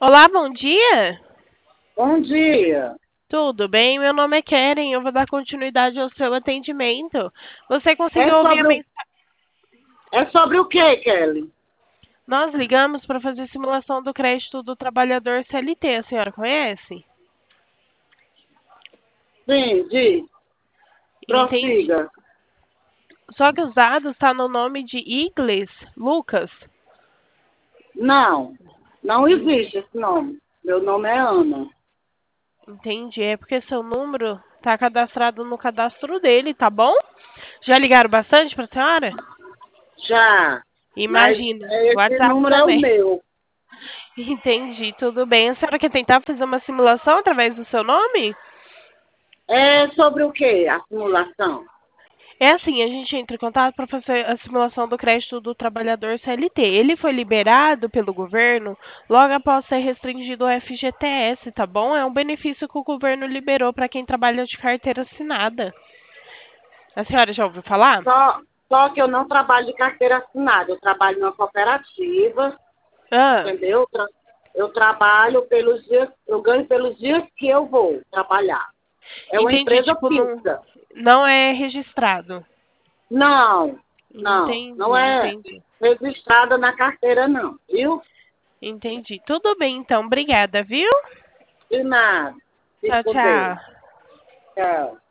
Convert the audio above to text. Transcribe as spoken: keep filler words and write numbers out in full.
Olá, bom dia. Bom dia. Tudo bem? Meu nome é Keren. Eu vou dar continuidade ao seu atendimento. Você conseguiu É ouvir a sobre o, mensagem? é sobre o que, Kelly? Nós ligamos para fazer simulação do crédito do trabalhador C L T. A senhora conhece? Sim, diz. Entendi. Prossiga. Só que os dados estão no nome de Igles Lucas. Não, não En- existe esse nome. Meu nome é Ana. Entendi. É porque seu número está cadastrado no cadastro dele, tá bom? Já ligaram bastante para a senhora? Já. Mas Imagino. é, esse WhatsApp número é o também. meu. Entendi, tudo bem. A senhora quer tentar fazer uma simulação através do seu nome? É sobre o que a simulação? É assim, a gente entra em contato para fazer a simulação do crédito do trabalhador C L T. Ele foi liberado pelo governo logo após ser restringido ao F G T S, tá bom? É um benefício que o governo liberou para quem trabalha de carteira assinada. A senhora já ouviu falar? Só, só que eu não trabalho de carteira assinada. Eu trabalho numa cooperativa, Ah, entendeu? Eu, tra- eu trabalho pelos dias, eu ganho pelos dias que eu vou trabalhar. É uma entendi. empresa Tipo, não, fixa. não é registrado. Não, não, não Entendi, é entendi. registrada na carteira, não, viu? Entendi. Tudo bem, então. Obrigada, viu? De nada. Fique Tchau, com Deus. tchau. Tchau.